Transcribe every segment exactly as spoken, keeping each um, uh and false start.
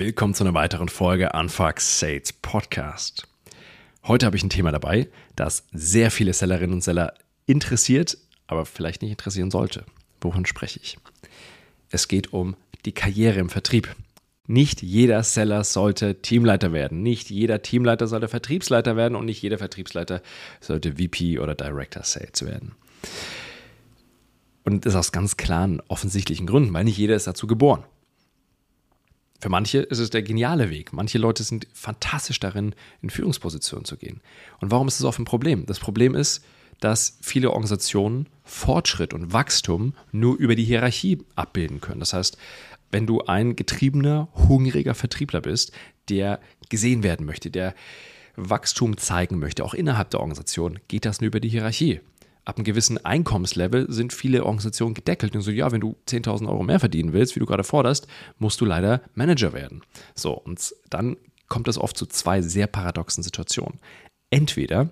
Willkommen zu einer weiteren Folge Unfuck Sales Podcast. Heute habe ich ein Thema dabei, das sehr viele Sellerinnen und Seller interessiert, aber vielleicht nicht interessieren sollte. Wovon spreche ich? Es geht um die Karriere im Vertrieb. Nicht jeder Seller sollte Teamleiter werden. Nicht jeder Teamleiter sollte Vertriebsleiter werden und nicht jeder Vertriebsleiter sollte V P oder Director Sales werden. Und das aus ganz klaren, offensichtlichen Gründen, weil nicht jeder ist dazu geboren. Für manche ist es der geniale Weg. Manche Leute sind fantastisch darin, in Führungspositionen zu gehen. Und warum ist das oft ein Problem? Das Problem ist, dass viele Organisationen Fortschritt und Wachstum nur über die Hierarchie abbilden können. Das heißt, wenn du ein getriebener, hungriger Vertriebler bist, der gesehen werden möchte, der Wachstum zeigen möchte, auch innerhalb der Organisation, geht das nur über die Hierarchie. Ab einem gewissen Einkommenslevel sind viele Organisationen gedeckelt und so, ja, wenn du zehntausend Euro mehr verdienen willst, wie du gerade forderst, musst du leider Manager werden. So, und dann kommt es oft zu zwei sehr paradoxen Situationen. Entweder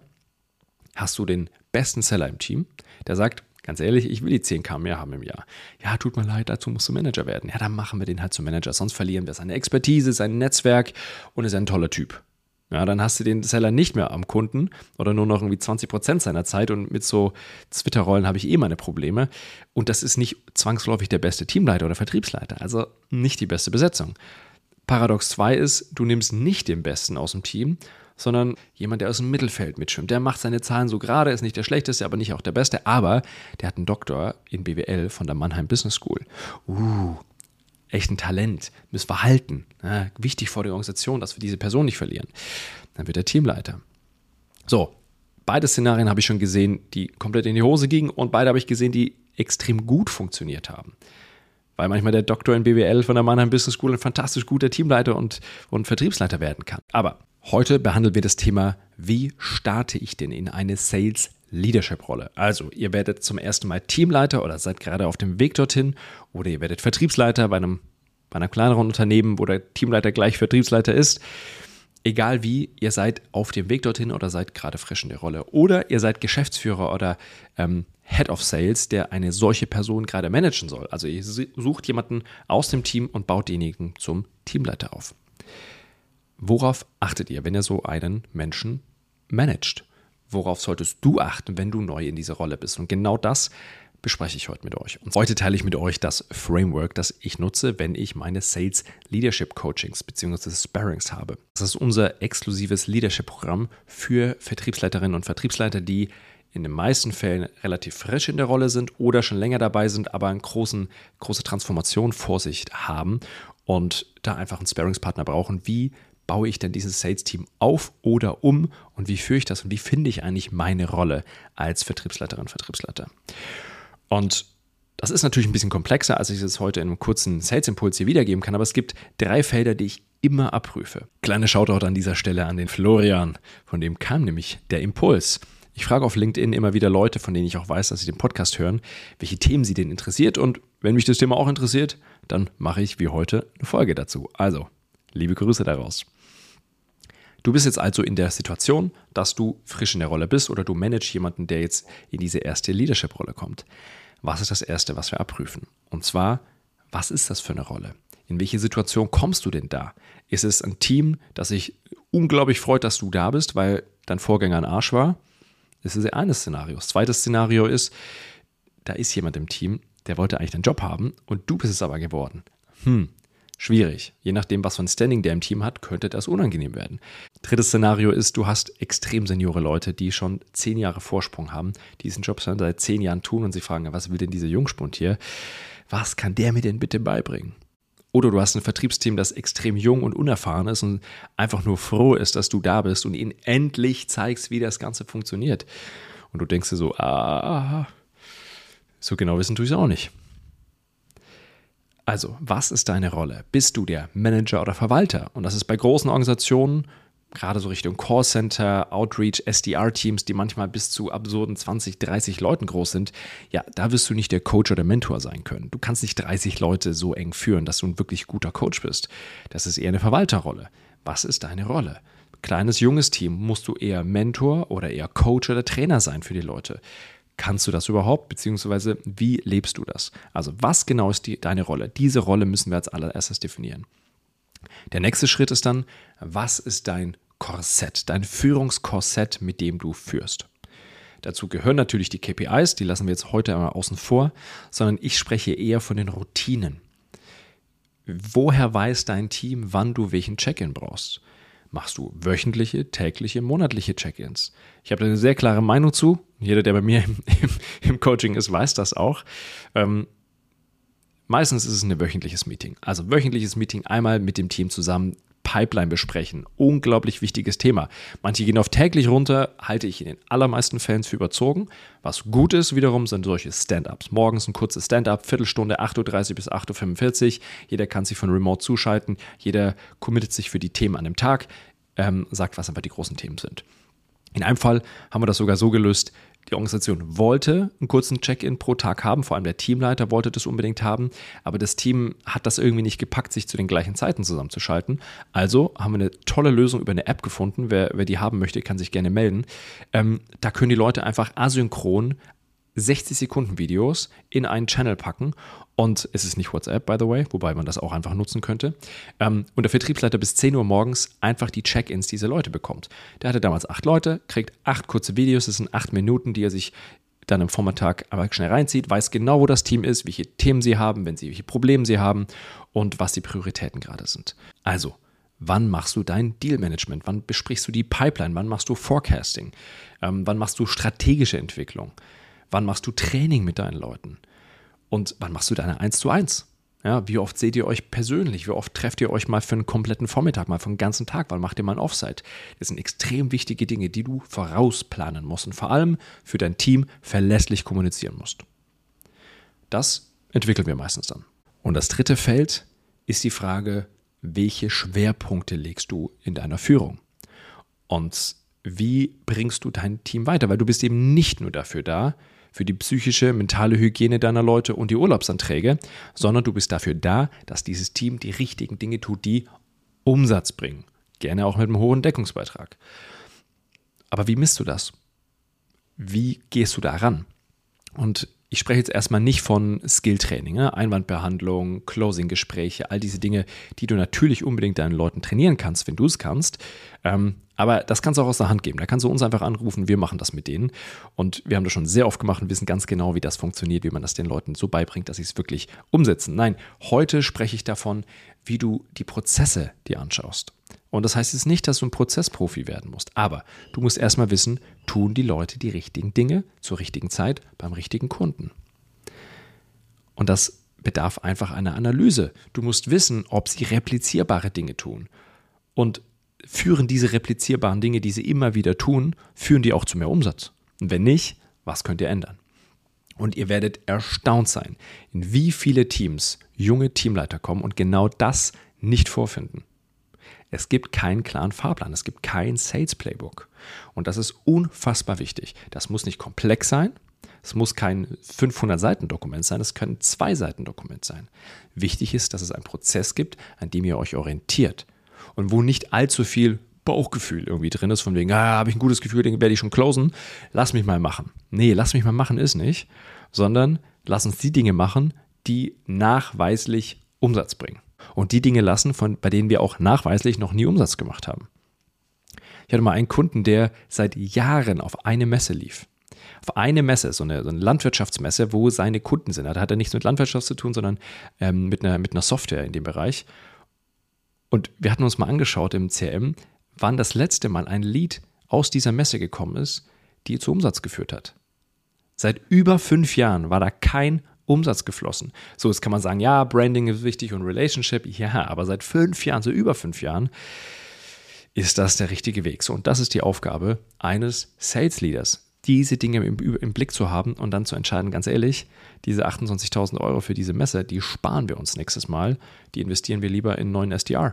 hast du den besten Seller im Team, der sagt, ganz ehrlich, ich will die zehntausend mehr haben im Jahr. Ja, tut mir leid, dazu musst du Manager werden. Ja, dann machen wir den halt zum Manager, sonst verlieren wir seine Expertise, sein Netzwerk und ist ein toller Typ. Ja, dann hast du den Seller nicht mehr am Kunden oder nur noch irgendwie zwanzig Prozent seiner Zeit und mit so Twitter-Rollen habe ich eh meine Probleme. Und das ist nicht zwangsläufig der beste Teamleiter oder Vertriebsleiter, also nicht die beste Besetzung. Paradox zwei ist, du nimmst nicht den Besten aus dem Team, sondern jemand, der aus dem Mittelfeld mitschwimmt. Der macht seine Zahlen so gerade, ist nicht der Schlechteste, aber nicht auch der Beste, aber der hat einen Doktor in B W L von der Mannheim Business School. Uh, echt ein Talent, müssen wir halten. Ja, wichtig vor der Organisation, dass wir diese Person nicht verlieren. Dann wird er Teamleiter. So, beide Szenarien habe ich schon gesehen, die komplett in die Hose gingen und beide habe ich gesehen, die extrem gut funktioniert haben. Weil manchmal der Doktor in B W L von der Mannheim Business School ein fantastisch guter Teamleiter und, und Vertriebsleiter werden kann. Aber heute behandeln wir das Thema, wie starte ich denn in eine Sales Leadership-Rolle. Also, ihr werdet zum ersten Mal Teamleiter oder seid gerade auf dem Weg dorthin oder ihr werdet Vertriebsleiter bei einem, bei einem kleineren Unternehmen, wo der Teamleiter gleich Vertriebsleiter ist. Egal wie, ihr seid auf dem Weg dorthin oder seid gerade frisch in der Rolle. Oder ihr seid Geschäftsführer oder ähm, Head of Sales, der eine solche Person gerade managen soll. Also ihr sucht jemanden aus dem Team und baut denjenigen zum Teamleiter auf. Worauf achtet ihr, wenn ihr so einen Menschen managt? Worauf solltest du achten, wenn du neu in dieser Rolle bist? Und genau das bespreche ich heute mit euch. Und heute teile ich mit euch das Framework, das ich nutze, wenn ich meine Sales Leadership Coachings bzw. Sparrings habe. Das ist unser exklusives Leadership-Programm für Vertriebsleiterinnen und Vertriebsleiter, die in den meisten Fällen relativ frisch in der Rolle sind oder schon länger dabei sind, aber eine großen, große Transformation vor sich haben und da einfach einen Sparringspartner brauchen, wie baue ich denn dieses Sales-Team auf oder um und wie führe ich das und wie finde ich eigentlich meine Rolle als Vertriebsleiterin, Vertriebsleiter? Und das ist natürlich ein bisschen komplexer, als ich es heute in einem kurzen Sales-Impuls hier wiedergeben kann, aber es gibt drei Felder, die ich immer abprüfe. Kleine Shoutout an dieser Stelle an den Florian, von dem kam nämlich der Impuls. Ich frage auf LinkedIn immer wieder Leute, von denen ich auch weiß, dass sie den Podcast hören, welche Themen sie denn interessiert und wenn mich das Thema auch interessiert, dann mache ich wie heute eine Folge dazu. Also, liebe Grüße daraus. Du bist jetzt also in der Situation, dass du frisch in der Rolle bist oder du managst jemanden, der jetzt in diese erste Leadership-Rolle kommt. Was ist das Erste, was wir abprüfen? Und zwar, was ist das für eine Rolle? In welche Situation kommst du denn da? Ist es ein Team, das sich unglaublich freut, dass du da bist, weil dein Vorgänger ein Arsch war? Das ist eines Szenario. Das zweite Szenario ist, da ist jemand im Team, der wollte eigentlich den Job haben und du bist es aber geworden. Hm. Schwierig. Je nachdem, was für ein Standing der im Team hat, könnte das unangenehm werden. Drittes Szenario ist, du hast extrem seniore Leute, die schon zehn Jahre Vorsprung haben, die diesen Job schon seit zehn Jahren tun und sie fragen, was will denn dieser Jungspund hier? Was kann der mir denn bitte beibringen? Oder du hast ein Vertriebsteam, das extrem jung und unerfahren ist und einfach nur froh ist, dass du da bist und ihnen endlich zeigst, wie das Ganze funktioniert. Und du denkst dir so, ah, so genau wissen tue ich es auch nicht. Also, was ist deine Rolle? Bist du der Manager oder Verwalter? Und das ist bei großen Organisationen, gerade so Richtung Callcenter, Outreach, S D R-Teams, die manchmal bis zu absurden zwanzig, dreißig Leuten groß sind, ja, da wirst du nicht der Coach oder Mentor sein können. Du kannst nicht dreißig Leute so eng führen, dass du ein wirklich guter Coach bist. Das ist eher eine Verwalterrolle. Was ist deine Rolle? Kleines, junges Team, musst du eher Mentor oder eher Coach oder Trainer sein für die Leute? Kannst du das überhaupt, beziehungsweise wie lebst du das? Also was genau ist die, deine Rolle? Diese Rolle müssen wir als allererstes definieren. Der nächste Schritt ist dann, was ist dein Korsett, dein Führungskorsett, mit dem du führst? Dazu gehören natürlich die K P Is, die lassen wir jetzt heute einmal außen vor, sondern ich spreche eher von den Routinen. Woher weiß dein Team, wann du welchen Check-in brauchst? Machst du wöchentliche, tägliche, monatliche Check-ins? Ich habe da eine sehr klare Meinung zu. Jeder, der bei mir im, im, im Coaching ist, weiß das auch. Ähm, meistens ist es ein wöchentliches Meeting. Also wöchentliches Meeting, einmal mit dem Team zusammen Pipeline besprechen. Unglaublich wichtiges Thema. Manche gehen auf täglich runter, halte ich in den allermeisten Fällen für überzogen. Was gut ist wiederum, sind solche Stand-Ups. Morgens ein kurzes Stand-Up, Viertelstunde, acht Uhr dreißig bis acht Uhr fünfundvierzig. Jeder kann sich von Remote zuschalten. Jeder committet sich für die Themen an dem Tag, ähm, sagt, was einfach die großen Themen sind. In einem Fall haben wir das sogar so gelöst, die Organisation wollte einen kurzen Check-in pro Tag haben, vor allem der Teamleiter wollte das unbedingt haben, aber das Team hat das irgendwie nicht gepackt, sich zu den gleichen Zeiten zusammenzuschalten. Also haben wir eine tolle Lösung über eine App gefunden. Wer, wer die haben möchte, kann sich gerne melden. Ähm, da können die Leute einfach asynchron sechzig Sekunden Videos in einen Channel packen und es ist nicht WhatsApp, by the way, wobei man das auch einfach nutzen könnte. Ähm, und der Vertriebsleiter bis zehn Uhr morgens einfach die Check-ins dieser Leute bekommt. Der hatte damals acht Leute, kriegt acht kurze Videos, das sind acht Minuten, die er sich dann am Vormittag aber schnell reinzieht, weiß genau, wo das Team ist, welche Themen sie haben, wenn sie welche Probleme sie haben und was die Prioritäten gerade sind. Also, wann machst du dein Deal-Management? Wann besprichst du die Pipeline? Wann machst du Forecasting? Ähm, wann machst du strategische Entwicklung? Wann machst du Training mit deinen Leuten? Und wann machst du deine eins zu eins? Ja, wie oft seht ihr euch persönlich? Wie oft trefft ihr euch mal für einen kompletten Vormittag, mal für einen ganzen Tag? Wann macht ihr mal ein Offsite? Das sind extrem wichtige Dinge, die du vorausplanen musst und vor allem für dein Team verlässlich kommunizieren musst. Das entwickeln wir meistens dann. Und das dritte Feld ist die Frage, welche Schwerpunkte legst du in deiner Führung? Und wie bringst du dein Team weiter? Weil du bist eben nicht nur dafür da, für die psychische, mentale Hygiene deiner Leute und die Urlaubsanträge, sondern du bist dafür da, dass dieses Team die richtigen Dinge tut, die Umsatz bringen. Gerne auch mit einem hohen Deckungsbeitrag. Aber wie misst du das? Wie gehst du da ran? Und ich spreche jetzt erstmal nicht von Skilltraining, ne? Einwandbehandlung, Closing-Gespräche, all diese Dinge, die du natürlich unbedingt deinen Leuten trainieren kannst, wenn du es kannst. Ähm, aber das kannst du auch aus der Hand geben. Da kannst du uns einfach anrufen, wir machen das mit denen. Und wir haben das schon sehr oft gemacht und wissen ganz genau, wie das funktioniert, wie man das den Leuten so beibringt, dass sie es wirklich umsetzen. Nein, heute spreche ich davon, wie du die Prozesse dir anschaust. Und das heißt jetzt nicht, dass du ein Prozessprofi werden musst, aber du musst erstmal wissen, tun die Leute die richtigen Dinge zur richtigen Zeit beim richtigen Kunden. Und das bedarf einfach einer Analyse. Du musst wissen, ob sie replizierbare Dinge tun. Und führen diese replizierbaren Dinge, die sie immer wieder tun, führen die auch zu mehr Umsatz? Und wenn nicht, was könnt ihr ändern? Und ihr werdet erstaunt sein, in wie viele Teams junge Teamleiter kommen und genau das nicht vorfinden. Es gibt keinen klaren Fahrplan, es gibt kein Sales Playbook. Und das ist unfassbar wichtig. Das muss nicht komplex sein, es muss kein fünfhundert Seiten Dokument sein, es kann ein zwei Seiten Dokument sein. Wichtig ist, dass es einen Prozess gibt, an dem ihr euch orientiert und wo nicht allzu viel Bauchgefühl irgendwie drin ist, von wegen, ah, habe ich ein gutes Gefühl, den werde ich schon closen, lass mich mal machen. Nee, lass mich mal machen ist nicht, sondern lass uns die Dinge machen, die nachweislich Umsatz bringen. Und die Dinge lassen, von, bei denen wir auch nachweislich noch nie Umsatz gemacht haben. Ich hatte mal einen Kunden, der seit Jahren auf eine Messe lief. Auf eine Messe, so eine, so eine Landwirtschaftsmesse, wo seine Kunden sind. Da hat er nichts mit Landwirtschaft zu tun, sondern ähm, mit, einer, mit einer Software in dem Bereich. Und wir hatten uns mal angeschaut im C R M, wann das letzte Mal ein Lead aus dieser Messe gekommen ist, die zu Umsatz geführt hat. Seit über fünf Jahren war da kein Umsatz geflossen. So, jetzt kann man sagen, ja, Branding ist wichtig und Relationship, ja, aber seit fünf Jahren, so über fünf Jahren, ist das der richtige Weg. So, und das ist die Aufgabe eines Sales Leaders, diese Dinge im, im Blick zu haben und dann zu entscheiden, ganz ehrlich, diese achtundzwanzigtausend Euro für diese Messe, die sparen wir uns nächstes Mal, die investieren wir lieber in einen neuen S D R.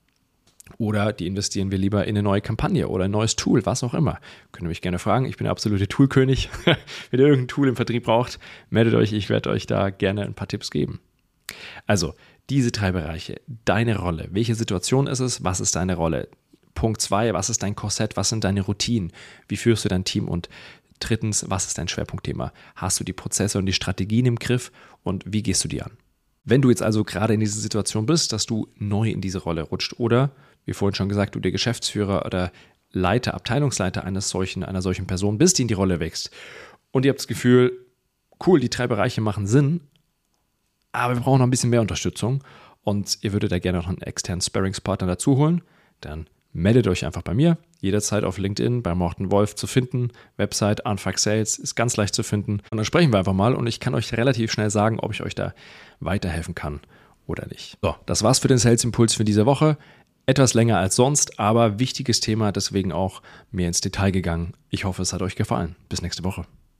Oder die investieren wir lieber in eine neue Kampagne oder ein neues Tool, was auch immer. Könnt ihr mich gerne fragen, ich bin der absolute Toolkönig. Wenn ihr irgendein Tool im Vertrieb braucht, meldet euch, ich werde euch da gerne ein paar Tipps geben. Also, diese drei Bereiche, deine Rolle, welche Situation ist es, was ist deine Rolle? Punkt zwei, was ist dein Korsett, was sind deine Routinen, wie führst du dein Team und drittens, was ist dein Schwerpunktthema? Hast du die Prozesse und die Strategien im Griff und wie gehst du die an? Wenn du jetzt also gerade in dieser Situation bist, dass du neu in diese Rolle rutscht oder, wie vorhin schon gesagt, du der Geschäftsführer oder Leiter, Abteilungsleiter eines solchen, einer solchen Person bist, die in die Rolle wächst und ihr habt das Gefühl, cool, die drei Bereiche machen Sinn, aber wir brauchen noch ein bisschen mehr Unterstützung und ihr würdet da gerne noch einen externen Sparringspartner dazu holen, dann meldet euch einfach bei mir, jederzeit auf LinkedIn bei Morten Wolf zu finden. Website Unfuck Sales ist ganz leicht zu finden. Und dann sprechen wir einfach mal und ich kann euch relativ schnell sagen, ob ich euch da weiterhelfen kann oder nicht. So, das war's für den Sales Impuls für diese Woche. Etwas länger als sonst, aber wichtiges Thema, deswegen auch mehr ins Detail gegangen. Ich hoffe, es hat euch gefallen. Bis nächste Woche.